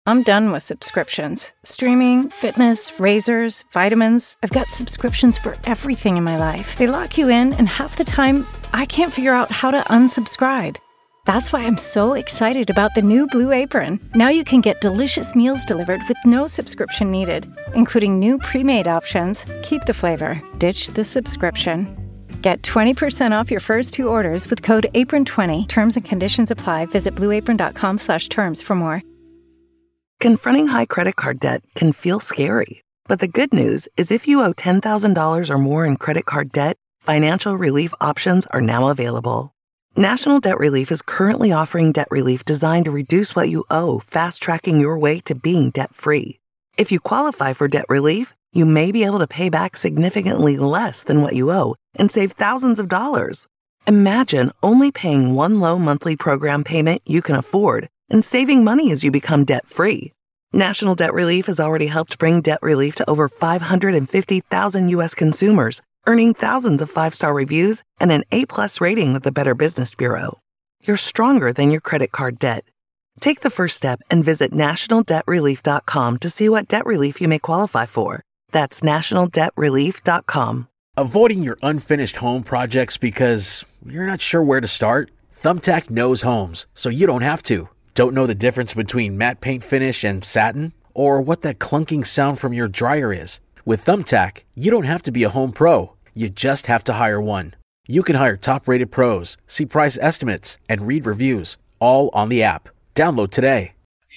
I'm done with subscriptions. Streaming, fitness, razors, vitamins. I've got subscriptions for everything in my life. They lock you in, and half the time, I can't figure out how to unsubscribe. That's why I'm so excited about the new Blue Apron. Now you can get delicious meals delivered with no subscription needed, including new pre-made options. Keep the flavor, ditch the subscription. Get 20% off your first 2 orders with code APRON20. Terms and conditions apply. Visit blueapron.com/terms for more. Confronting high credit card debt can feel scary. But the good news is if you owe $10,000 or more in credit card debt, financial relief options are now available. National Debt Relief is currently offering debt relief designed to reduce what you owe, fast-tracking your way to being debt-free. If you qualify for debt relief, you may be able to pay back significantly less than what you owe and save thousands of dollars. Imagine only paying one low monthly program payment you can afford and saving money as you become debt-free. National Debt Relief has already helped bring debt relief to over 550,000 U.S. consumers, earning thousands of 5-star reviews and an A+ rating with the Better Business Bureau. You're stronger than your credit card debt. Take the first step and visit nationaldebtrelief.com to see what debt relief you may qualify for. That's nationaldebtrelief.com. Avoiding your unfinished home projects because you're not sure where to start? Thumbtack knows homes, so you don't have to. Don't know the difference between matte paint finish and satin? Or what that clunking sound from your dryer is? With Thumbtack, you don't have to be a home pro. You just have to hire one. You can hire top-rated pros, see price estimates, and read reviews, all on the app. Download today.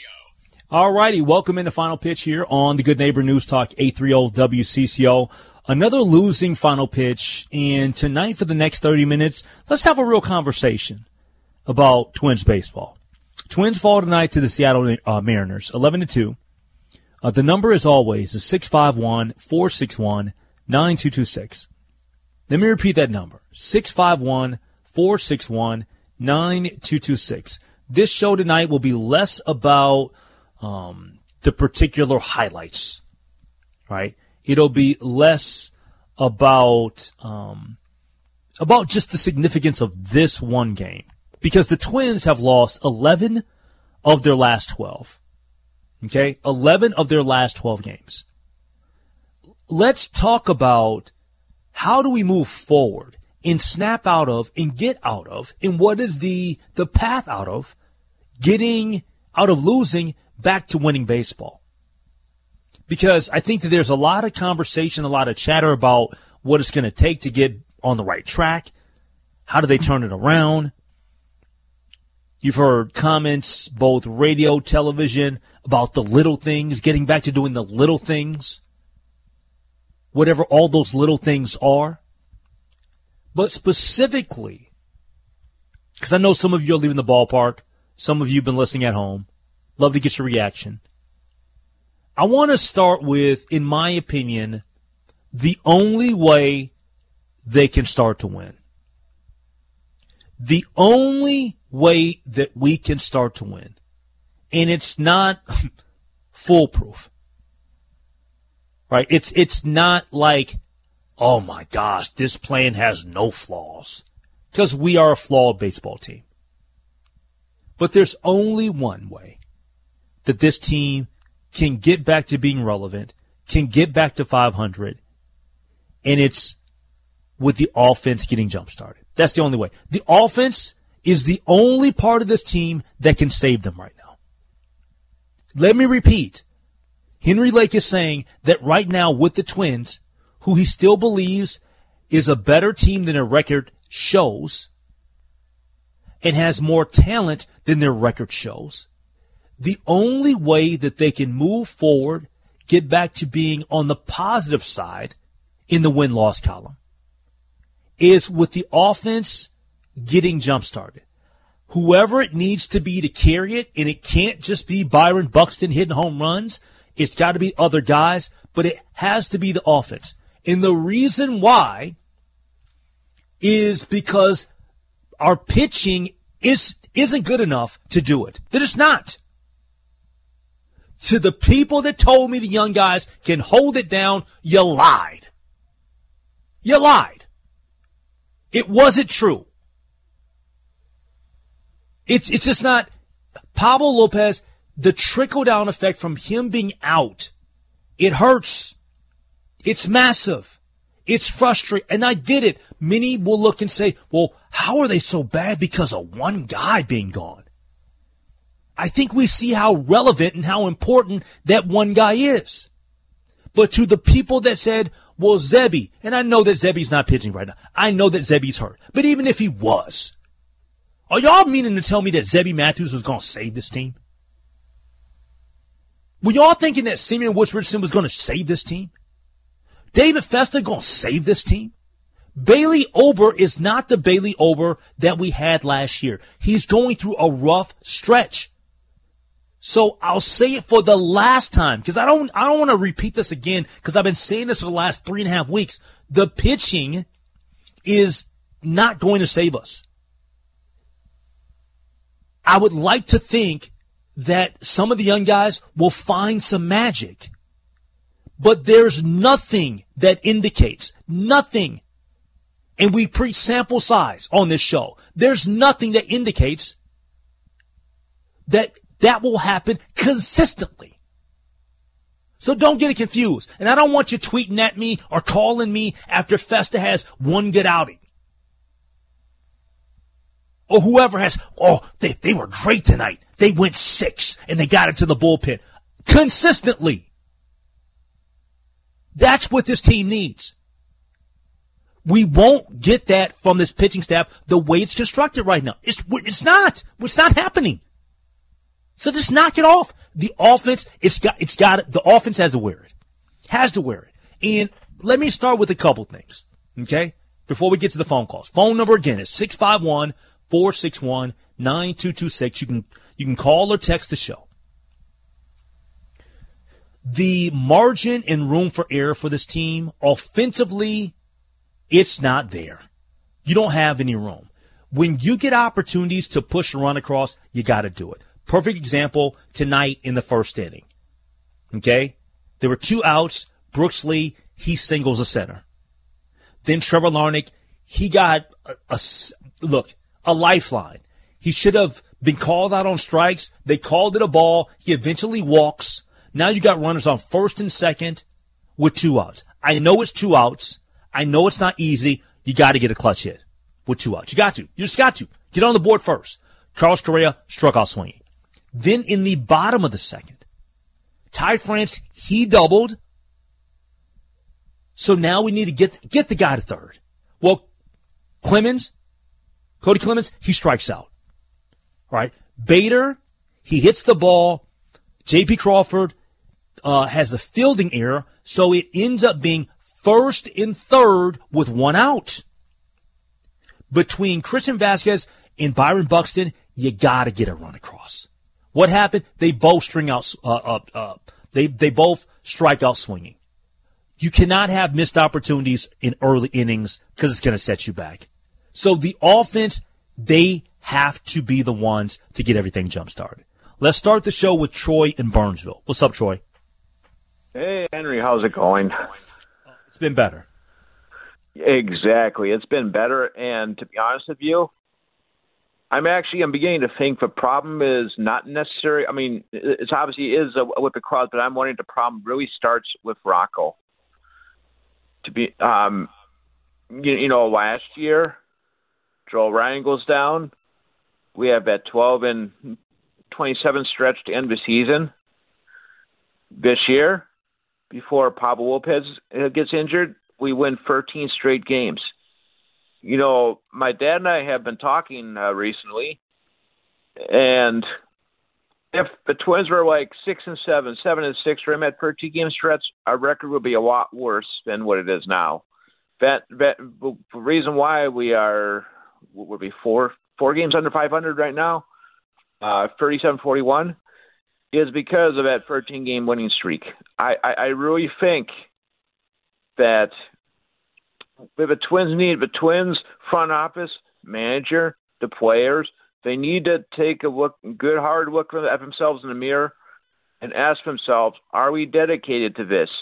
All righty, welcome in the final pitch here on the Good Neighbor News Talk 830 WCCO. Another losing final pitch, and tonight for the next 30 minutes, let's have a real conversation about Twins baseball. Twins fall tonight to the Seattle Mariners, 11-2. The number, as always, is 651-461-9226. Let me repeat that number, 651-461-9226. This show tonight will be less about the particular highlights, right? It'll be less about just the significance of this one game, because the Twins have lost 11 of their last 12. Okay, 11 of their last 12 games. Let's talk about how do we move forward and snap out of and get out of, and what is the path out of getting out of losing back to winning baseball. Because I think that there's a lot of conversation, a lot of chatter about what it's going to take to get on the right track. How do they turn it around? You've heard comments, both radio, television, about the little things, getting back to doing the little things, whatever all those little things are. But specifically, because I know some of you are leaving the ballpark, some of you have been listening at home, love to get your reaction. I want to start with, in my opinion, the only way they can start to win. The only way that we can start to win. And it's not foolproof. Right? It's not like, oh my gosh, this plan has no flaws. Because we are a flawed baseball team. But there's only one way that this team can get back to being relevant, can get back to 500, and it's with the offense getting jump-started. That's the only way. The offense is the only part of this team that can save them right now. Let me repeat. Henry Lake is saying that right now with the Twins, who he still believes is a better team than their record shows and has more talent than their record shows, the only way that they can move forward, get back to being on the positive side in the win-loss column, is with the offense getting jump-started. Whoever it needs to be to carry it, and it can't just be Byron Buxton hitting home runs, it's got to be other guys, but it has to be the offense. And the reason why is because our pitching isn't good enough to do it. They're just not. To the people that told me the young guys can hold it down, you lied. You lied. It wasn't true. It's just not. Pablo Lopez the trickle-down effect from him being out, it hurts. It's massive. It's frustrating. And I get it. Many will look and say, well, how are they so bad because of one guy being gone? I think we see how relevant and how important that one guy is. But to the people that said, well, Zebby, and I know that Zebby's not pitching right now. I know that Zebby's hurt. But even if he was, are y'all meaning to tell me that Zebby Matthews was going to save this team? Were y'all thinking that Simeon Woods Richardson was going to save this team? David Festa going to save this team? Bailey Ober is not the Bailey Ober that we had last year. He's going through a rough stretch. So I'll say it for the last time, because I don't want to repeat this again, because I've been saying this for the last 3.5 weeks. The pitching is not going to save us. I would like to think that some of the young guys will find some magic. But there's nothing that indicates, nothing, and we preach sample size on this show. There's nothing that indicates that will happen consistently. So don't get it confused. And I don't want you tweeting at me or calling me after Festa has one good outing. Or whoever has, they were great tonight. They went 6 and they got into the bullpen. Consistently. That's what this team needs. We won't get that from this pitching staff the way it's constructed right now. It's not happening. So just knock it off. The offense, the offense has to wear it. Has to wear it. And let me start with a couple things, okay? Before we get to the phone calls. Phone number again is 651-461-9226. You can call or text the show. The margin and room for error for this team, offensively, it's not there. You don't have any room. When you get opportunities to push and run across, you got to do it. Perfect example tonight in the first inning. Okay? There were 2 outs. Brooks Lee, he singles a center. Then Trevor Larnach, he got a lifeline. He should have been called out on strikes. They called it a ball. He eventually walks. Now you got runners on first and second with 2 outs. I know it's 2 outs. I know it's not easy. You got to get a clutch hit with 2 outs. You got to. You just got to. Get on the board first. Carlos Correa struck out swinging. Then in the bottom of the second, Ty France, he doubled. So now we need to get the guy to third. Well, Cody Clemens, he strikes out. All right. Bader, he hits the ball. J.P. Crawford has a fielding error, so it ends up being first and third with 1 out. Between Christian Vasquez and Byron Buxton, you got to get a run across. What happened? They both they both strike out swinging. You cannot have missed opportunities in early innings because it's going to set you back. So the offense, they have to be the ones to get everything jump-started. Let's start the show with Troy in Burnsville. What's up, Troy? Hey, Henry, how's it going? It's been better. Exactly. It's been better, and to be honest with you, I'm beginning to think the problem is not necessary. I mean, it's obviously is with the crowd, but I'm wondering the problem really starts with Rocco. To be, last year, Joel Ryan goes down. We have that 12 and 27 stretch to end the season. This year, before Pablo Lopez gets injured, we win 13 straight games. You know, my dad and I have been talking recently, and if the Twins were like 6-7, 7-6 during that 13-game stretch, our record would be a lot worse than what it is now. The reason why would be four games under 500 right now, 37-41, is because of that 13-game winning streak. I really think that the Twins front office, manager, the players, they need to take hard look at themselves in the mirror and ask themselves, are we dedicated to this?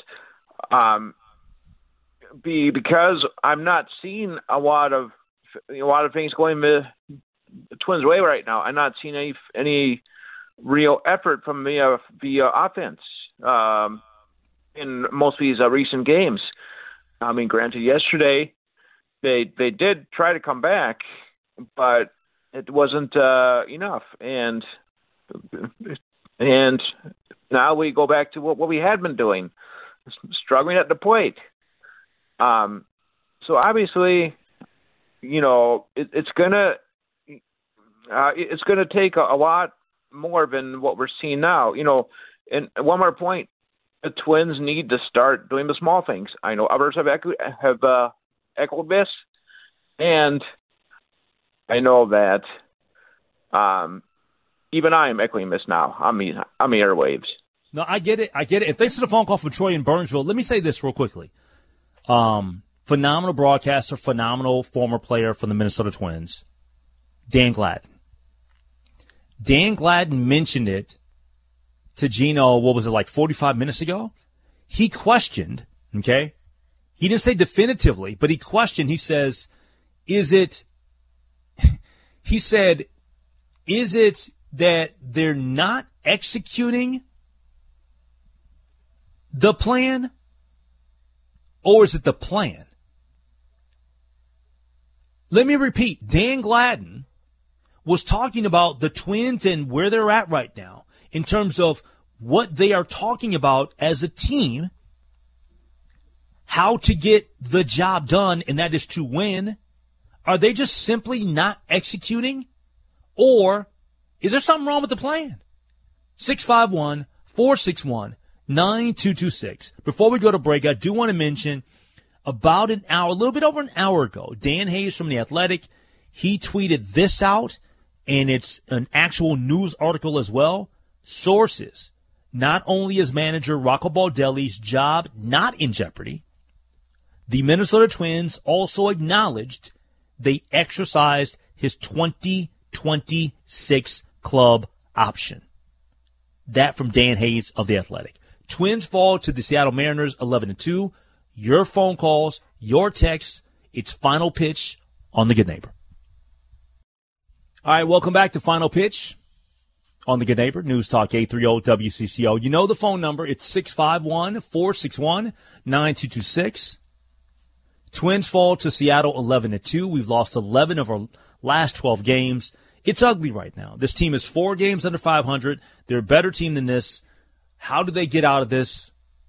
Because I'm not seeing a lot of things going the Twins' way right now. I'm not seeing any real effort from the offense in most of these recent games. I mean, granted, yesterday they did try to come back, but it wasn't enough. And now we go back to what we had been doing, struggling at the plate. So obviously, it's gonna take a lot more than what we're seeing now. And one more point: the Twins need to start doing the small things. I know others have echoed this, and I know that even I am echoing this now on the airwaves. No, I get it. And thanks for the phone call from Troy in Burnsville. Let me say this real quickly. Phenomenal broadcaster, phenomenal former player for the Minnesota Twins, Dan Gladden. Dan Gladden mentioned it to Gino, 45 minutes ago? He questioned, okay? He didn't say definitively, but he questioned. He says, is it that they're not executing the plan, or is it the plan? Let me repeat. Dan Gladden was talking about the Twins and where they're at right now in terms of what they are talking about as a team, how to get the job done, and that is to win. Are they just simply not executing, or is there something wrong with the plan? 651-461-9226. Before we go to break, I do want to mention about a little bit over an hour ago, Dan Hayes from The Athletic, he tweeted this out, and it's an actual news article as well. Sources: not only is manager Rocco Baldelli's job not in jeopardy, the Minnesota Twins also acknowledged they exercised his 2026 club option. That from Dan Hayes of The Athletic. Twins fall to the Seattle Mariners 11-2. Your phone calls, your texts. It's Final Pitch on The Good Neighbor. All right, welcome back to Final Pitch on The Good Neighbor, News Talk 830 WCCO. You know the phone number. It's 651-461-9226. Twins fall to Seattle 11-2. We've lost 11 of our last 12 games. It's ugly right now. This team is 4 games under 500. They're a better team than this. How do they get out of this?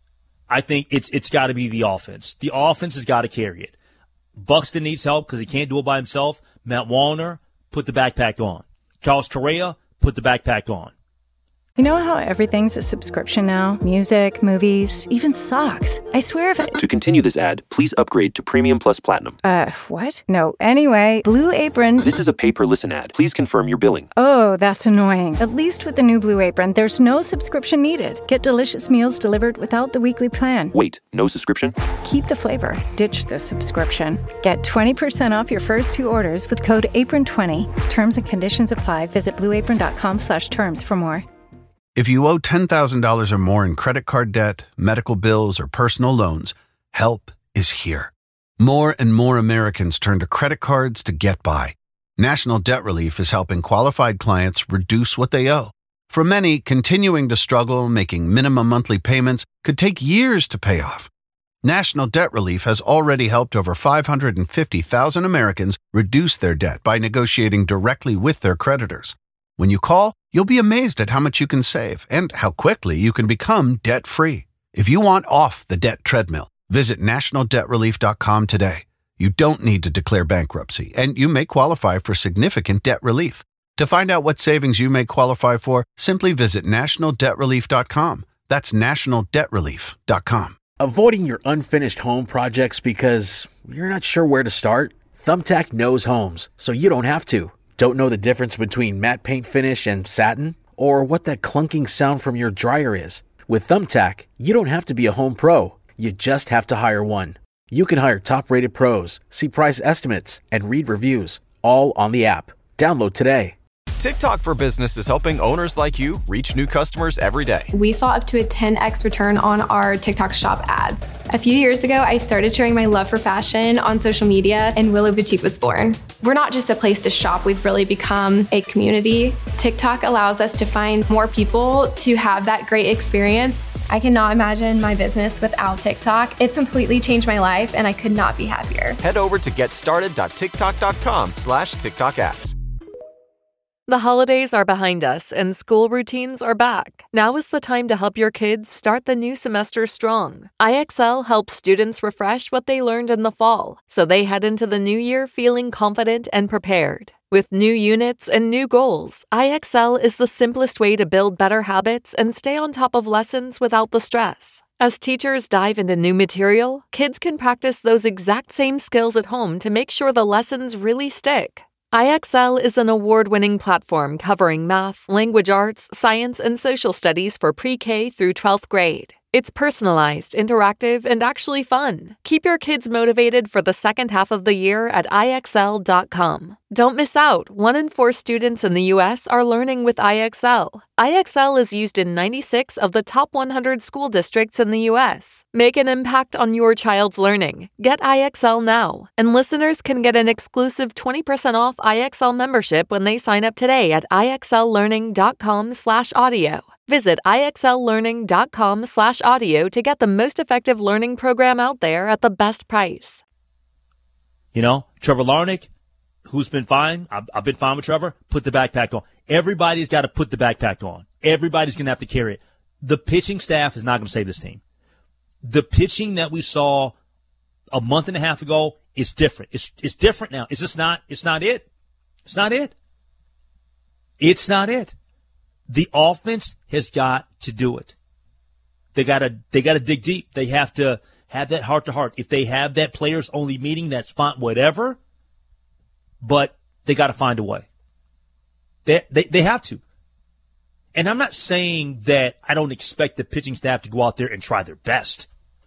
I think it's got to be the offense. The offense has got to carry it. Buxton needs help because he can't do it by himself. Matt Wallner, put the backpack on. Carlos Correa, put the backpack on. You know how everything's a subscription now? Music, movies, even socks. I swear if To continue this ad, please upgrade to Premium Plus Platinum. What? No. Anyway, Blue Apron. This is a pay-per-listen ad. Please confirm your billing. Oh, that's annoying. At least with the new Blue Apron, there's no subscription needed. Get delicious meals delivered without the weekly plan. Wait, no subscription? Keep the flavor. Ditch the subscription. Get 20% off your first 2 orders with code APRON20. Terms and conditions apply. Visit blueapron.com/terms for more. If you owe $10,000 or more in credit card debt, medical bills, or personal loans, help is here. More and more Americans turn to credit cards to get by. National Debt Relief is helping qualified clients reduce what they owe. For many, continuing to struggle making minimum monthly payments could take years to pay off. National Debt Relief has already helped over 550,000 Americans reduce their debt by negotiating directly with their creditors. When you call, you'll be amazed at how much you can save and how quickly you can become debt-free. If you want off the debt treadmill, visit nationaldebtrelief.com today. You don't need to declare bankruptcy, and you may qualify for significant debt relief. To find out what savings you may qualify for, simply visit nationaldebtrelief.com. That's nationaldebtrelief.com. Avoiding your unfinished home projects because you're not sure where to start? Thumbtack knows homes, so you don't have to. Don't know the difference between matte paint finish and satin? Or what that clunking sound from your dryer is? With Thumbtack, you don't have to be a home pro. You just have to hire one. You can hire top-rated pros, see price estimates, and read reviews, all on the app. Download today. TikTok for Business is helping owners like you reach new customers every day. We saw up to a 10x return on our TikTok shop ads. A few years ago, I started sharing my love for fashion on social media, and Willow Boutique was born. We're not just a place to shop, we've really become a community. TikTok allows us to find more people to have that great experience. I cannot imagine my business without TikTok. It's completely changed my life, and I could not be happier. Head over to getstarted.tiktok.com/TikTok ads. The holidays are behind us and school routines are back. Now is the time to help your kids start the new semester strong. IXL helps students refresh what they learned in the fall, so they head into the new year feeling confident and prepared. With new units and new goals, IXL is the simplest way to build better habits and stay on top of lessons without the stress. As teachers dive into new material, kids can practice those exact same skills at home to make sure the lessons really stick. IXL is an award-winning platform covering math, language arts, science, and social studies for pre-K through 12th grade. It's personalized, interactive, and actually fun. Keep your kids motivated for the second half of the year at IXL.com. Don't miss out. 1 in 4 students in the U.S. are learning with IXL. IXL is used in 96 of the top 100 school districts in the U.S. Make an impact on your child's learning. Get IXL now. And listeners can get an exclusive 20% off IXL membership when they sign up today at IXLlearning.com/audio. Visit IXLlearning.com/audio to get the most effective learning program out there at the best price. You know, Trevor Larnach, who's been fine. I've been fine with Trevor. Put the backpack on. Everybody's got to put the backpack on. Everybody's going to have to carry it. The pitching staff is not going to save this team. The pitching that we saw a month and a half ago is different. It's different now. It's just not. It's not it. It's not it. It's not it. The offense has got to do it. They got to dig deep. They have to have that heart to heart. If they have that players only meeting, that's fine, whatever. But they got to find a way. They have to. And I'm not saying that I don't expect the pitching staff to go out there and try their best.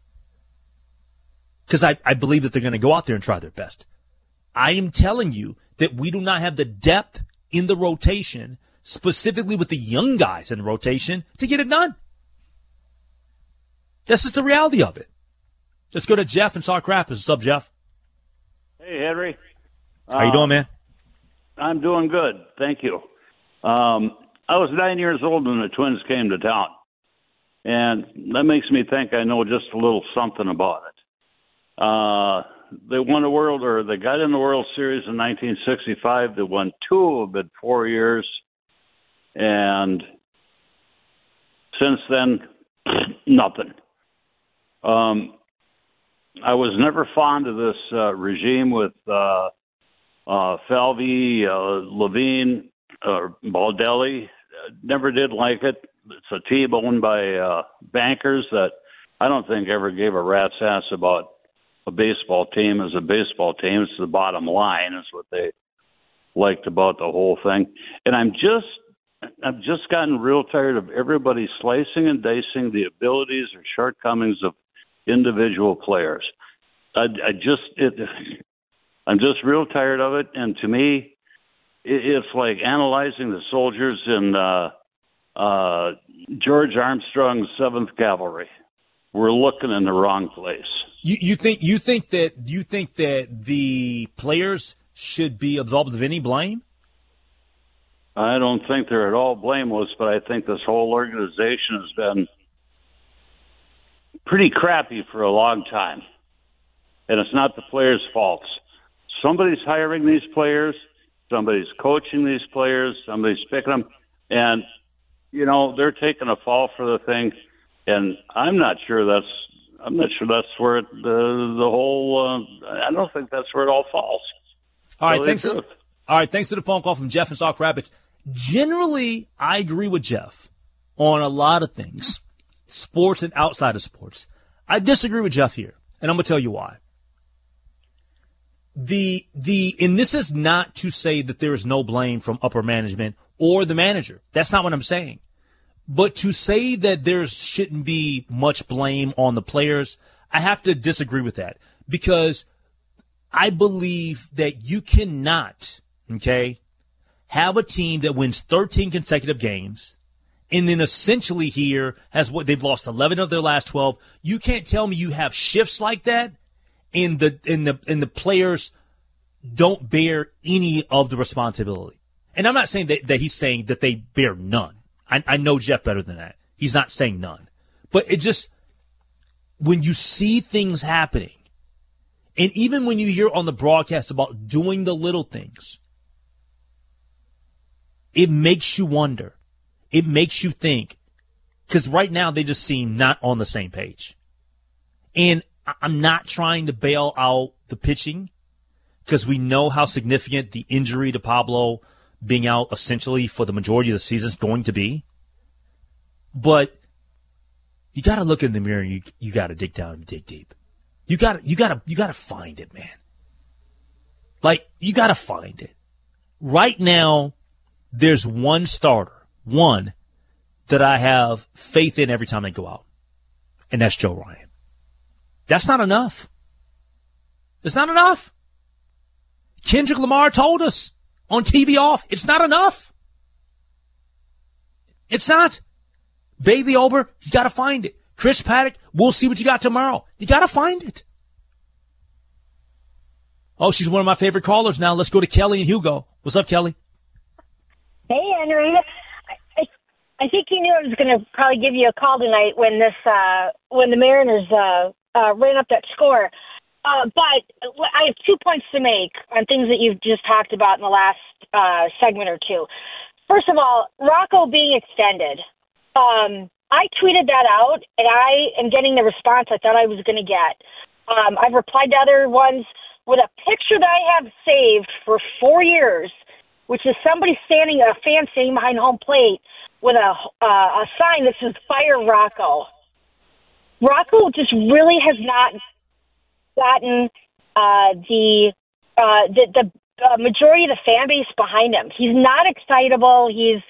Because I believe that they're going to go out there and try their best. I am telling you that we do not have the depth in the rotation, specifically with the young guys in the rotation, to get it done. That's just the reality of it. Let's go to Jeff in Sauk Rapids. What's up, Jeff? Hey, Henry. How you doing, man? I'm doing good. Thank you. I was 9 years old when the Twins came to town, and that makes me think I know just a little something about it. They won they got in the World Series in 1965. They won 2 of it 4 years, and since then, nothing. I was never fond of this regime with Falvey, Levine, Baldelli. Never did like it. It's a team owned by bankers that I don't think ever gave a rat's ass about a baseball team as a baseball team. It's the bottom line is what they liked about the whole thing. And I've just gotten real tired of everybody slicing and dicing the abilities or shortcomings of individual players. I'm just real tired of it. And to me, it's like analyzing the soldiers in George Armstrong's 7th Cavalry. We're looking in the wrong place. You think that the players should be absolved of any blame? I don't think they're at all blameless, but I think this whole organization has been pretty crappy for a long time. And it's not the players' faults. Somebody's hiring these players, somebody's coaching these players, somebody's picking them, and, they're taking a fall for the thing. And I'm not sure that's where the whole. I don't think that's where it all falls. All right, thanks. All right, thanks for the phone call from Jeff in Sauk Rapids. Generally, I agree with Jeff on a lot of things, sports and outside of sports. I disagree with Jeff here, and I'm gonna tell you why. And this is not to say that there is no blame from upper management or the manager. That's not what I'm saying. But to say that there shouldn't be much blame on the players, I have to disagree with that because I believe that you cannot, have a team that wins 13 consecutive games, and then essentially here has what they've lost 11 of their last 12. You can't tell me you have shifts like that, and the players don't bear any of the responsibility. And I'm not saying that he's saying that they bear none. I know Jeff better than that. He's not saying none. But it just, when you see things happening, and even when you hear on the broadcast about doing the little things, it makes you wonder. It makes you think. Because right now they just seem not on the same page. And I'm not trying to bail out the pitching, because we know how significant the injury to Pablo being out essentially for the majority of the season is going to be. But you got to look in the mirror and you got to dig down and dig deep. You got to find it, man. Like, you got to find it. Right now, there's one starter, one that I have faith in every time they go out, and that's Joe Ryan. That's not enough. It's not enough. Kendrick Lamar told us on TV off, it's not enough. It's not. Bailey Ober, he's got to find it. Chris Paddock, we'll see what you got tomorrow. You got to find it. Oh, she's one of my favorite callers now. Let's go to Kelly and Hugo. What's up, Kelly? Hey, Henry. I think you knew I was going to probably give you a call tonight when the Mariners ran up that score. But I have 2 points to make on things that you've just talked about in the last segment or two. First of all, Rocco being extended. I tweeted that out, and I am getting the response I thought I was going to get. I've replied to other ones with a picture that I have saved for 4 years, which is somebody a fan standing behind home plate with a sign that says "Fire Rocco." Rocco just really has not gotten the majority of the fan base behind him. He's not excitable.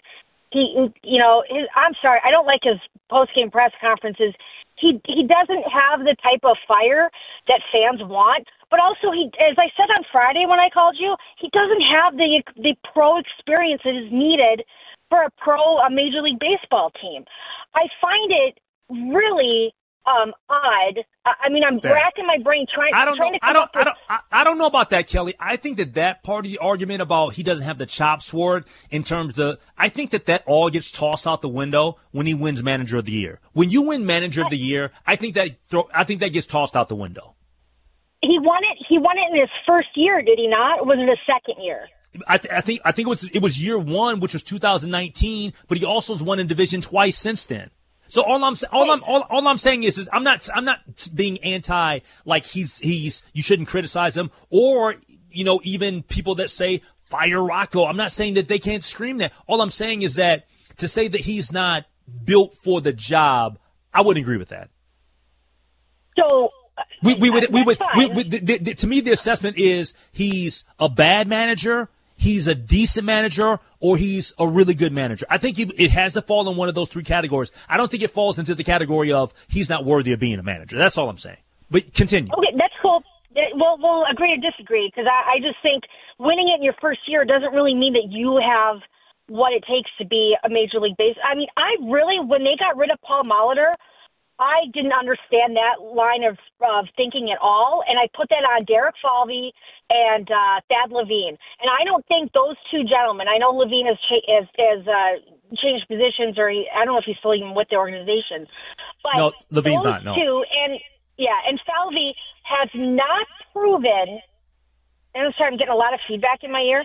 I'm sorry, I don't like his post-game press conferences. He doesn't have the type of fire that fans want. But also, as I said on Friday when I called you, he doesn't have the pro experience that is needed for a Major League Baseball team. I find it really odd. I mean, I'm racking my brain trying to come up with... I don't know about that, Kelly. I think that part of the argument about he doesn't have the chops for it in terms of, I think that all gets tossed out the window when he wins Manager of the Year. When you win Manager of the Year, I think that gets tossed out the window. He won it in his first year, did he not? Or was it his second year? I think it was year one, which was 2019, but he also has won in division twice since then. So all I'm saying is I'm not being anti, like you shouldn't criticize him, or even people that say fire Rocco. I'm not saying that they can't scream that. All I'm saying is that to say that he's not built for the job, I wouldn't agree with that. So we would to me the assessment is he's a bad manager, he's a decent manager, or he's a really good manager. I think it has to fall in one of those three categories. I don't think it falls into the category of he's not worthy of being a manager. That's all I'm saying. But continue. Okay, that's cool. We'll agree to disagree, because I just think winning it in your first year doesn't really mean that you have what it takes to be a Major League Baseball. I mean, when they got rid of Paul Molitor, I didn't understand that line of thinking at all, and I put that on Derek Falvey and Thad Levine. And I don't think those two gentlemen, I know Levine has changed positions, or I don't know if he's still even with the organization. But no, Levine's those not, no. two, and Falvey has not proven, and I'm sorry, I'm getting a lot of feedback in my ear,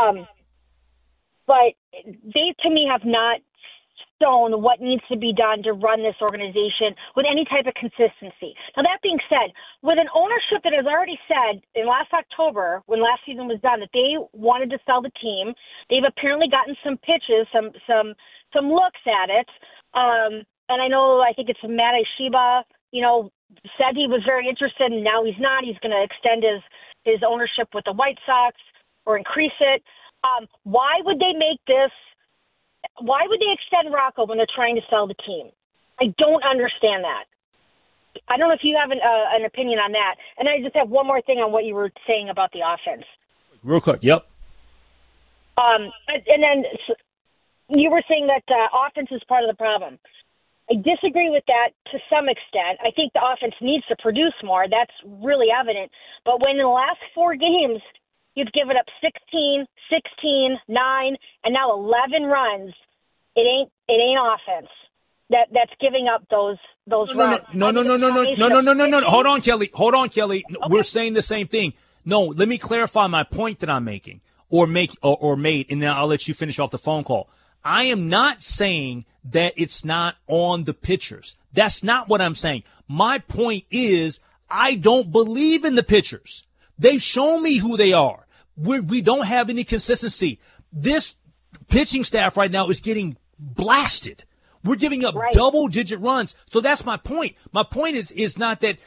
but they, to me, have not shown what needs to be done to run this organization with any type of consistency. Now, that being said, with an ownership that has already said in last October, when last season was done, that they wanted to sell the team, they've apparently gotten some pitches, some looks at it. And I think it's Matt Ishiba, said he was very interested, and now he's not. He's going to extend his ownership with the White Sox or increase it. Why would they make this? Why would they extend Rocco when they're trying to sell the team? I don't understand that. I don't know if you have an opinion on that. And I just have one more thing on what you were saying about the offense. Real quick, yep. And then you were saying that offense is part of the problem. I disagree with that to some extent. I think the offense needs to produce more. That's really evident. But when in the last 4 games you've given up 16, 16, 9, and now 11 runs, it ain't offense. That's giving up those runs. No. Hold on, Kelly. Okay. We're saying the same thing. No, let me clarify my point that I'm making or made, and then I'll let you finish off the phone call. I am not saying that it's not on the pitchers. That's not what I'm saying. My point is I don't believe in the pitchers. They've shown me who they are. We don't have any consistency. This pitching staff right now is getting blasted. We're giving up double-digit runs. So that's my point. My point is not that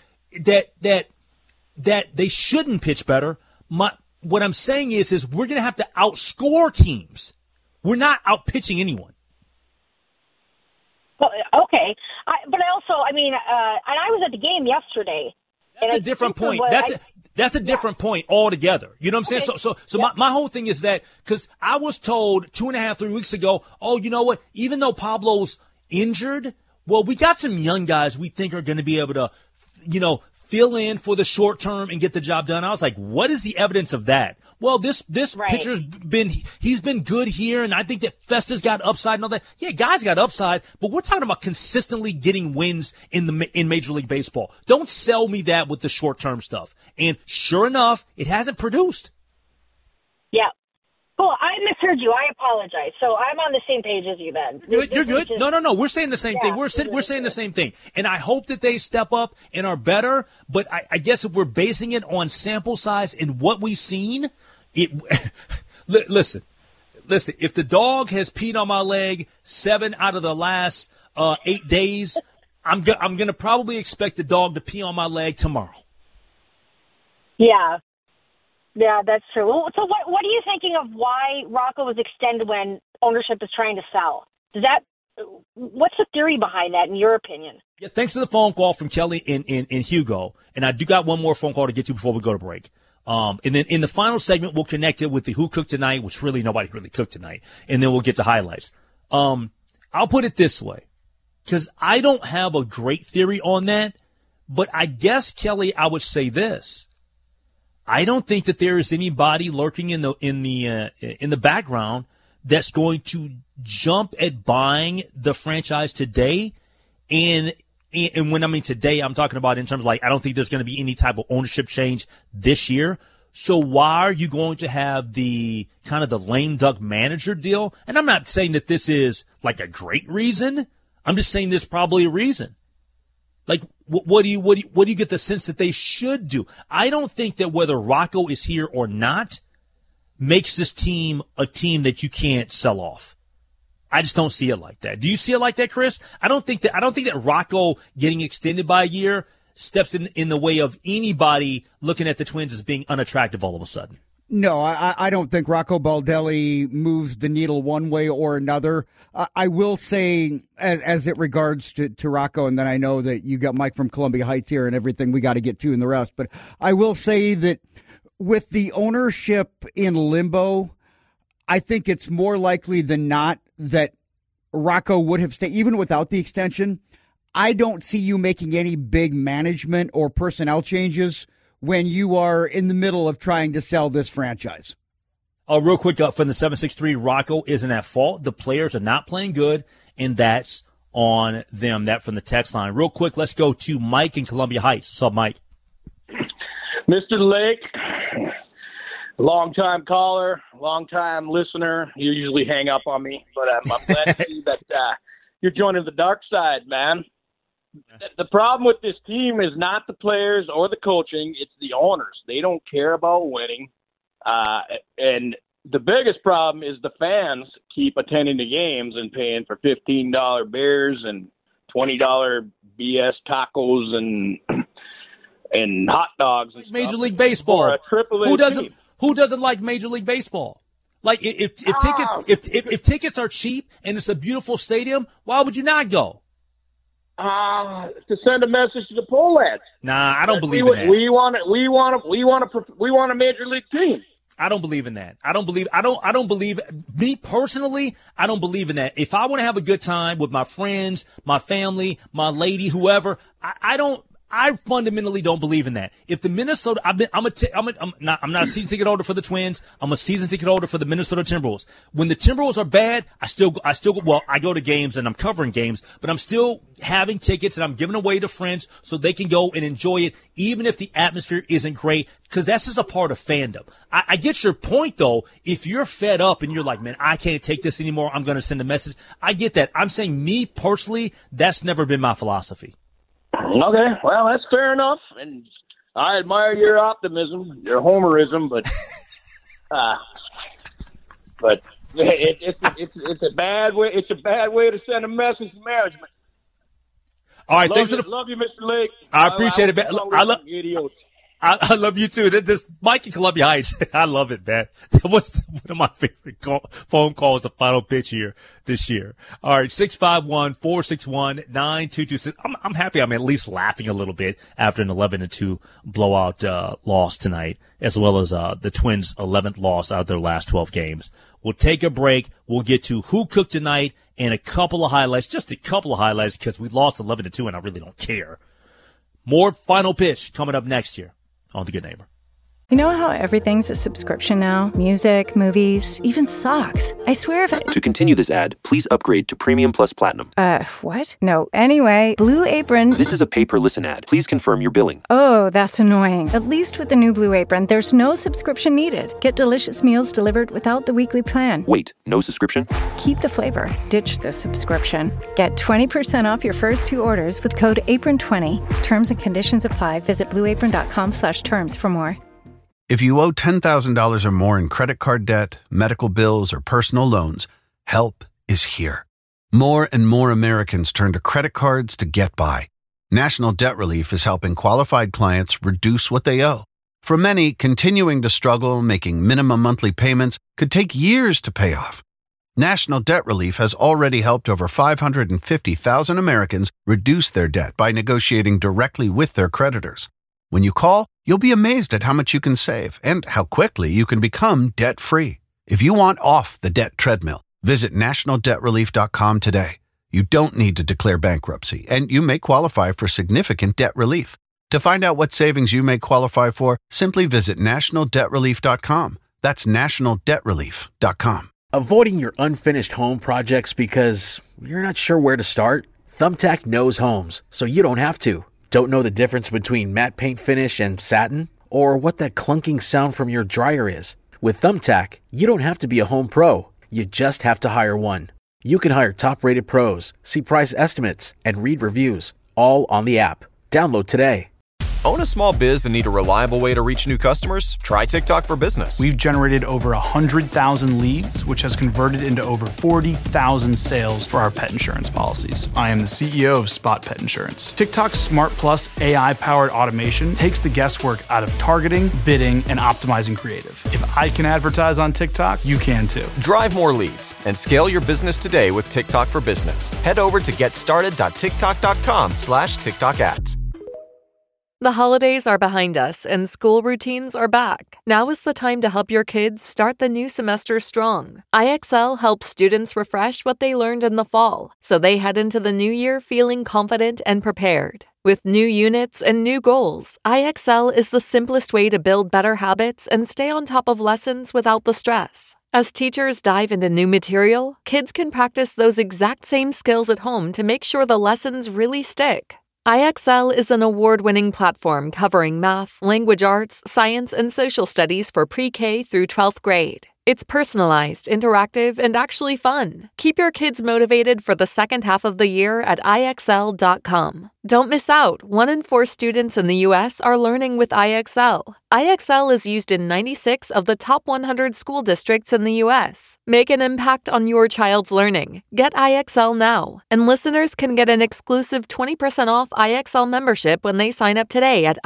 they shouldn't pitch better. What I'm saying is we're going to have to outscore teams. We're not out-pitching anyone. Well, okay. But I also, and I was at the game yesterday. That's a different point. That's a different point altogether. You know what I'm saying? So my whole thing is that because I was told 2.5-3 weeks ago, oh, you know what? Even though Pablo's injured, well, we got some young guys we think are going to be able to, fill in for the short term and get the job done. I was like, what is the evidence of that? Well, this pitcher's he's been good here, and I think that Festa's got upside and all that. Yeah, guys got upside, but we're talking about consistently getting wins in Major League Baseball. Don't sell me that with the short-term stuff. And sure enough, it hasn't produced. Yeah. Cool. I misheard you. I apologize. So I'm on the same page as you then. You're good. No. We're saying the same thing. We're saying the same thing. And I hope that they step up and are better. But I guess if we're basing it on sample size and what we've seen, listen. If the dog has peed on my leg 7 out of the last 8 days, I'm going to probably expect the dog to pee on my leg tomorrow. Yeah. Yeah, that's true. So what are you thinking of why Rocco was extended when ownership is trying to sell? What's the theory behind that, in your opinion? Yeah, thanks for the phone call from Kelly and Hugo. And I do got one more phone call to get to before we go to break. And then in the final segment, we'll connect it with the Who Cooked Tonight, which really nobody really cooked tonight. And then we'll get to highlights. I'll put it this way, because I don't have a great theory on that. But I guess, Kelly, I would say this. I don't think that there is anybody lurking in the background that's going to jump at buying the franchise today. And when I mean today, I'm talking about in terms of I don't think there's going to be any type of ownership change this year. So why are you going to have the kind of the lame duck manager deal? And I'm not saying that this is a great reason. I'm just saying there's probably a reason. What do you get the sense that they should do? I don't think that whether Rocco is here or not makes this team a team that you can't sell off. I just don't see it like that. Do you see it like that, Chris? I don't think that Rocco getting extended by a year steps in the way of anybody looking at the Twins as being unattractive all of a sudden. No, I don't think Rocco Baldelli moves the needle one way or another. I will say, as it regards to Rocco, and then I know that you got Mike from Columbia Heights here and everything we got to get to in the rest, but I will say that with the ownership in limbo, I think it's more likely than not that Rocco would have stayed, even without the extension. I don't see you making any big management or personnel changes when you are in the middle of trying to sell this franchise. Real quick from the 763, Rocco isn't at fault. The players are not playing good, and that's on them. That from the text line. Real quick, let's go to Mike in Columbia Heights. What's up, Mike? Mr. Lake, long-time caller, long-time listener. You usually hang up on me, but I'm glad to see that you're joining the dark side, man. The problem with this team is not the players or the coaching. It's the owners. They don't care about winning. And the biggest problem is the fans keep attending the games and paying for $15 beers and $20 BS tacos and hot dogs and Major League Baseball. Who doesn't like Major League Baseball? If tickets are cheap and it's a beautiful stadium, why would you not go? To send a message to the poll ads. Nah, I don't believe in that. We want a major league team. I don't believe in that. I don't believe, me personally, I don't believe in that. If I want to have a good time with my friends, my family, my lady, whoever, I fundamentally don't believe in that. If the Minnesota, I'm not a season ticket holder for the Twins. I'm a season ticket holder for the Minnesota Timberwolves. When the Timberwolves are bad, I go to games and I'm covering games, but I'm still having tickets and I'm giving away to friends so they can go and enjoy it, even if the atmosphere isn't great, because that's just a part of fandom. I get your point though. If you're fed up and you're like, man, I can't take this anymore, I'm going to send a message. I get that. I'm saying me personally, that's never been my philosophy. Okay, well, that's fair enough, and I admire your optimism, your homerism, but it's a bad way. It's a bad way to send a message to management. All right, love you, Mr. Lake. I appreciate it, man. I love you too. This Mike in Columbia Heights. I love it, man. That was one of my favorite phone calls, the final pitch here this year. All right, 651-461-9226. I'm happy I'm at least laughing a little bit after an 11-2 blowout loss tonight, as well as the Twins' 11th loss out of their last 12 games. We'll take a break. We'll get to who cooked tonight and a couple of highlights, just a couple of highlights, because we lost 11-2 and I really don't care. More final pitch coming up next year on The Good Neighbor. You know how everything's a subscription now? Music, movies, even socks. I swear if To continue this ad, please upgrade to Premium Plus Platinum. What? No. Anyway, Blue Apron. This is a pay-per-listen ad. Please confirm your billing. Oh, that's annoying. At least with the new Blue Apron, there's no subscription needed. Get delicious meals delivered without the weekly plan. Wait, no subscription? Keep the flavor. Ditch the subscription. Get 20% off your first two orders with code APRON20. Terms and conditions apply. Visit blueapron.com/terms for more. If you owe $10,000 or more in credit card debt, medical bills, or personal loans, help is here. More and more Americans turn to credit cards to get by. National Debt Relief is helping qualified clients reduce what they owe. For many, continuing to struggle making minimum monthly payments could take years to pay off. National Debt Relief has already helped over 550,000 Americans reduce their debt by negotiating directly with their creditors. When you call, you'll be amazed at how much you can save and how quickly you can become debt-free. If you want off the debt treadmill, visit nationaldebtrelief.com today. You don't need to declare bankruptcy, and you may qualify for significant debt relief. To find out what savings you may qualify for, simply visit nationaldebtrelief.com. That's nationaldebtrelief.com. Avoiding your unfinished home projects because you're not sure where to start? Thumbtack knows homes, so you don't have to. Don't know the difference between matte paint finish and satin? Or what that clunking sound from your dryer is? With Thumbtack, you don't have to be a home pro. You just have to hire one. You can hire top-rated pros, see price estimates, and read reviews, all on the app. Download today. Own a small biz and need a reliable way to reach new customers? Try TikTok for Business. We've generated over 100,000 leads, which has converted into over 40,000 sales for our pet insurance policies. I am the CEO of Spot Pet Insurance. TikTok's Smart Plus AI-powered automation takes the guesswork out of targeting, bidding, and optimizing creative. If I can advertise on TikTok, you can too. Drive more leads and scale your business today with TikTok for Business. Head over to getstarted.tiktok.com/TikTok ads. The holidays are behind us and school routines are back. Now is the time to help your kids start the new semester strong. IXL helps students refresh what they learned in the fall, so they head into the new year feeling confident and prepared. With new units and new goals, IXL is the simplest way to build better habits and stay on top of lessons without the stress. As teachers dive into new material, kids can practice those exact same skills at home to make sure the lessons really stick. IXL is an award-winning platform covering math, language arts, science, and social studies for pre-K through 12th grade. It's personalized, interactive, and actually fun. Keep your kids motivated for the second half of the year at IXL.com. Don't miss out. 1 in 4 students in the U.S. are learning with IXL. IXL is used in 96 of the top 100 school districts in the U.S. Make an impact on your child's learning. Get IXL now. And listeners can get an exclusive 20% off IXL membership when they sign up today at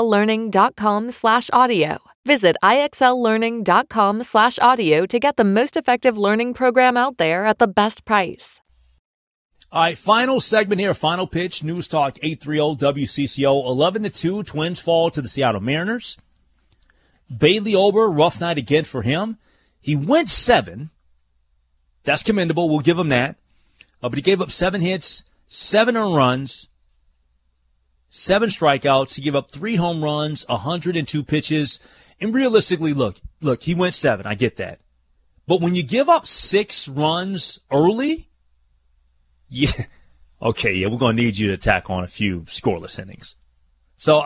IXLlearning.com/audio. Visit IXLlearning.com/audio to get the most effective learning program out there at the best price. All right, final segment here, final pitch. News Talk 830 WCCO, 11-2. Twins fall to the Seattle Mariners. Bailey Ober, rough night again for him. He went 7. That's commendable. We'll give him that. But he gave up 7 hits, 7 earned runs, 7 strikeouts. He gave up 3 home runs, 102 pitches. And realistically, look, he went 7. I get that. But when you give up 6 runs early, we're going to need you to tack on a few scoreless innings. So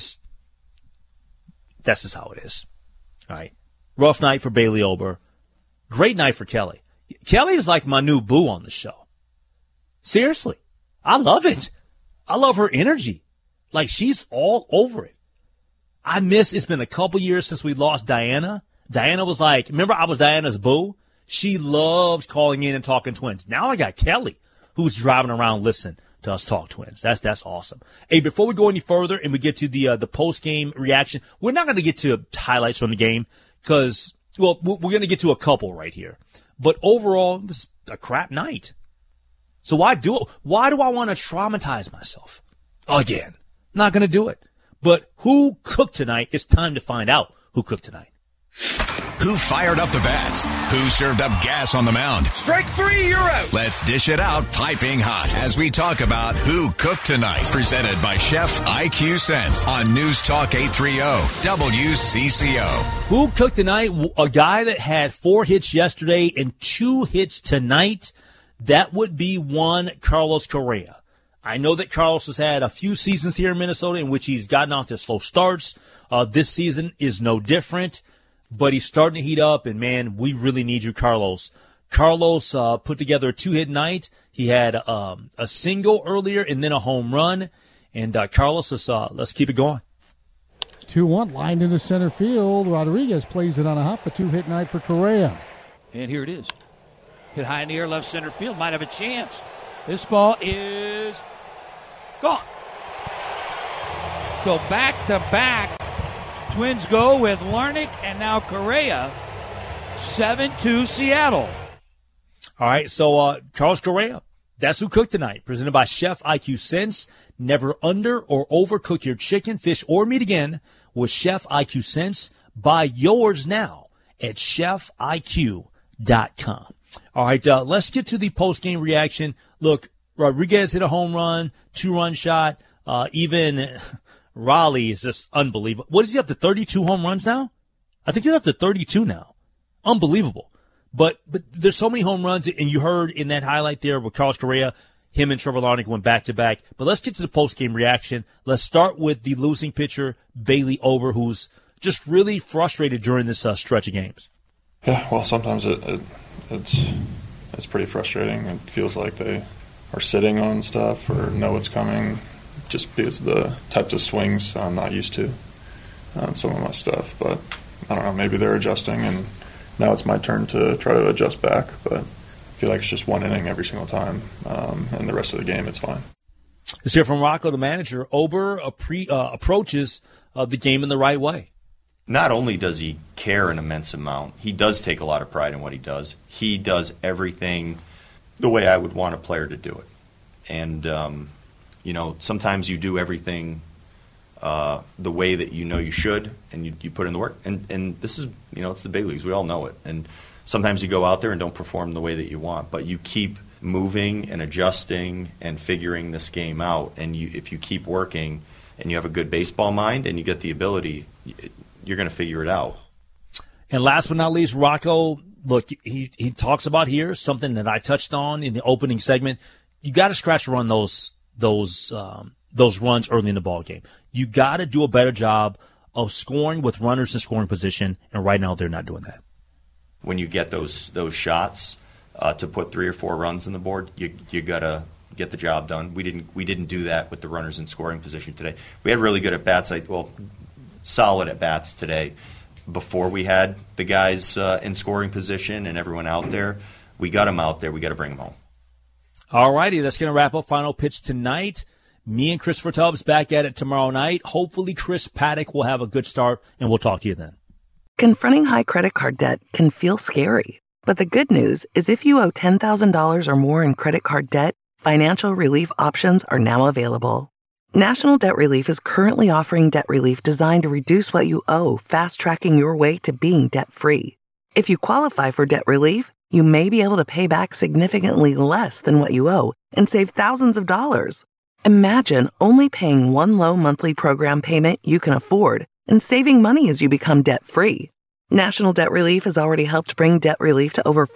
that's just how it is. All right. Rough night for Bailey Ober. Great night for Kelly. Kelly is like my new boo on the show. Seriously. I love it. I love her energy. Like, she's all over it. It's been a couple years since we lost Diana. Diana was like, remember I was Diana's boo? She loved calling in and talking Twins. Now I got Kelly, who's driving around listening to us talk Twins. That's awesome. Hey, before we go any further and we get to the post-game reaction, we're not going to get to highlights from the game because, we're going to get to a couple right here. But overall, it was a crap night. So why do I want to traumatize myself again? Not going to do it. But who cooked tonight? It's time to find out who cooked tonight. Who fired up the bats? Who served up gas on the mound? Strike 3, you're out. Let's dish it out piping hot as we talk about who cooked tonight. Presented by Chef IQ Sense on News Talk 830 WCCO. Who cooked tonight? A guy that had 4 hits yesterday and 2 hits tonight. That would be one Carlos Correa. I know that Carlos has had a few seasons here in Minnesota in which he's gotten off to slow starts. This season is no different. But he's starting to heat up, and, man, we really need you, Carlos. Carlos put together a 2-hit night. He had a single earlier and then a home run. And Carlos is, let's keep it going. 2-1, lined into center field. Rodriguez plays it on a hop, a 2-hit night for Correa. And here it is. Hit high in the air, left center field. Might have a chance. This ball is gone. So back-to-back. Twins go with Larnach and now Correa. 7-2 Seattle. All right, so Carlos Correa, that's who cooked tonight. Presented by Chef IQ Sense. Never under or overcook your chicken, fish, or meat again with Chef IQ Sense. Buy yours now at chefiq.com. All right, let's get to the post-game reaction. Look, Rodriguez hit a home run, 2-run shot, even Raleigh is just unbelievable. What is he up to, 32 home runs now? I think he's up to 32 now. Unbelievable. But there's so many home runs, and you heard in that highlight there with Carlos Correa, him and Trevor Larnach went back-to-back. But let's get to the post-game reaction. Let's start with the losing pitcher, Bailey Ober, who's just really frustrated during this stretch of games. Yeah, well, sometimes it's pretty frustrating. It feels like they are sitting on stuff or know what's coming, just because of the types of swings I'm not used to on some of my stuff. But I don't know, maybe they're adjusting, and now it's my turn to try to adjust back. But I feel like it's just one inning every single time, and the rest of the game, it's fine. Let's hear from Rocco, the manager. Ober approaches the game in the right way. Not only does he care an immense amount, he does take a lot of pride in what he does. He does everything the way I would want a player to do it. And, sometimes you do everything the way that you should, and you put in the work. And this is, it's the big leagues. We all know it. And sometimes you go out there and don't perform the way that you want, but you keep moving and adjusting and figuring this game out. And if you keep working and you have a good baseball mind and you get the ability, you're going to figure it out. And last but not least, Rocco, look, he talks about here something that I touched on in the opening segment. You got to scratch and run those runs early in the ball game. You got to do a better job of scoring with runners in scoring position, and right now they're not doing that. When you get those shots to put 3 or 4 runs on the board, you got to get the job done. We didn't do that with the runners in scoring position today. We had really good at bats, solid at bats today. Before we had the guys in scoring position and everyone out there, we got them out there. We got to bring them home. All righty, that's going to wrap up Final Pitch tonight. Me and Christopher Tubbs back at it tomorrow night. Hopefully Chris Paddock will have a good start, and we'll talk to you then. Confronting high credit card debt can feel scary, but the good news is if you owe $10,000 or more in credit card debt, financial relief options are now available. National Debt Relief is currently offering debt relief designed to reduce what you owe, fast-tracking your way to being debt-free. If you qualify for debt relief, you may be able to pay back significantly less than what you owe and save thousands of dollars. Imagine only paying one low monthly program payment you can afford and saving money as you become debt-free. National Debt Relief has already helped bring debt relief to over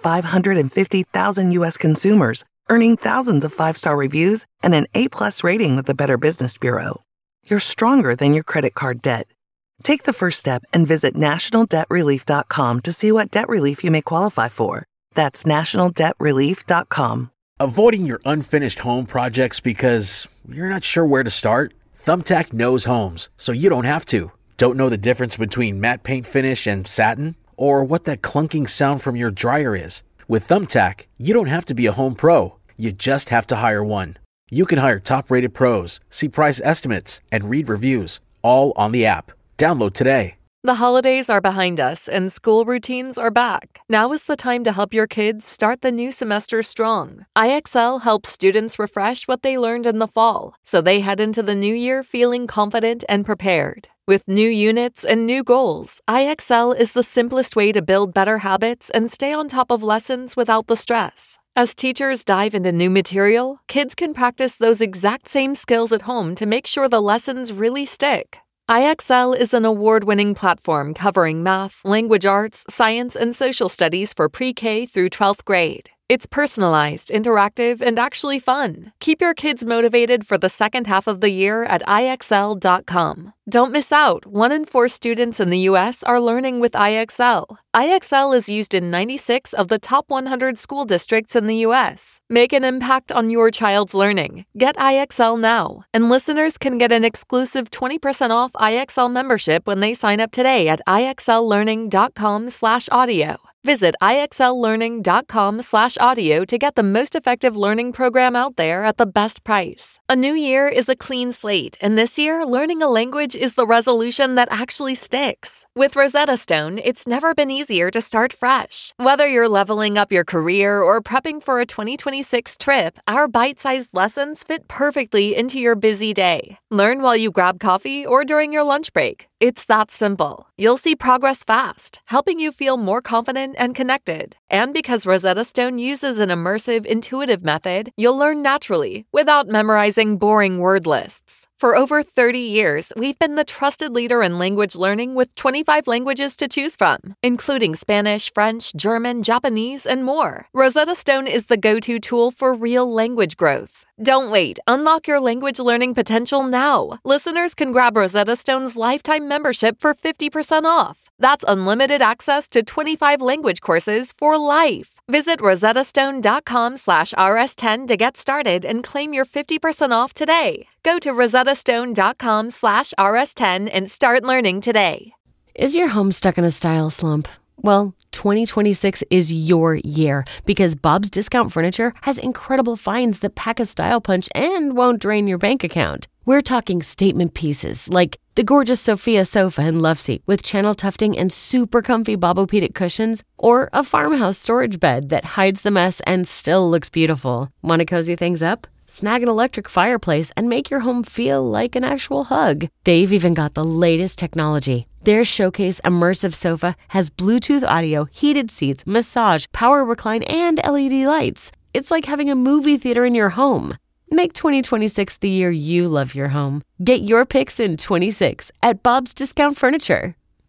550,000 U.S. consumers, earning thousands of 5-star reviews and an A+ rating with the Better Business Bureau. You're stronger than your credit card debt. Take the first step and visit nationaldebtrelief.com to see what debt relief you may qualify for. That's nationaldebtrelief.com. Avoiding your unfinished home projects because you're not sure where to start? Thumbtack knows homes, so you don't have to. Don't know the difference between matte paint finish and satin? Or what that clunking sound from your dryer is? With Thumbtack, you don't have to be a home pro. You just have to hire one. You can hire top-rated pros, see price estimates, and read reviews, all on the app. Download today. The holidays are behind us and school routines are back. Now is the time to help your kids start the new semester strong. IXL helps students refresh what they learned in the fall, so they head into the new year feeling confident and prepared. With new units and new goals, IXL is the simplest way to build better habits and stay on top of lessons without the stress. As teachers dive into new material, kids can practice those exact same skills at home to make sure the lessons really stick. IXL is an award-winning platform covering math, language arts, science, and social studies for pre-K through 12th grade. It's personalized, interactive, and actually fun. Keep your kids motivated for the second half of the year at IXL.com. Don't miss out. 1 in 4 students in the U.S. are learning with IXL. IXL is used in 96 of the top 100 school districts in the U.S. Make an impact on your child's learning. Get IXL now. And listeners can get an exclusive 20% off IXL membership when they sign up today at IXLlearning.com/audio. Visit IXLlearning.com/audio to get the most effective learning program out there at the best price. A new year is a clean slate, and this year, learning a language is the resolution that actually sticks. With Rosetta Stone, it's never been easier to start fresh. Whether you're leveling up your career or prepping for a 2026 trip, our bite-sized lessons fit perfectly into your busy day. Learn while you grab coffee or during your lunch break. It's that simple. You'll see progress fast, helping you feel more confident and connected. And because Rosetta Stone uses an immersive, intuitive method, you'll learn naturally without memorizing boring word lists. For over 30 years, we've been the trusted leader in language learning with 25 languages to choose from, including Spanish, French, German, Japanese, and more. Rosetta Stone is the go-to tool for real language growth. Don't wait. Unlock your language learning potential now. Listeners can grab Rosetta Stone's lifetime membership for 50% off. That's unlimited access to 25 language courses for life. Visit rosettastone.com/rs10 to get started and claim your 50% off today. Go to rosettastone.com/rs10 and start learning today. Is your home stuck in a style slump? Well, 2026 is your year because Bob's Discount Furniture has incredible finds that pack a style punch and won't drain your bank account. We're talking statement pieces like the gorgeous Sophia sofa and love seat with channel tufting and super comfy Bobopedic cushions, or a farmhouse storage bed that hides the mess and still looks beautiful. Want to cozy things up? Snag an electric fireplace and make your home feel like an actual hug. They've even got the latest technology. Their Showcase immersive sofa has Bluetooth audio, heated seats, massage, power recline, and LED lights. It's like having a movie theater in your home. Make 2026 the year you love your home. Get your picks in 26 at Bob's Discount Furniture.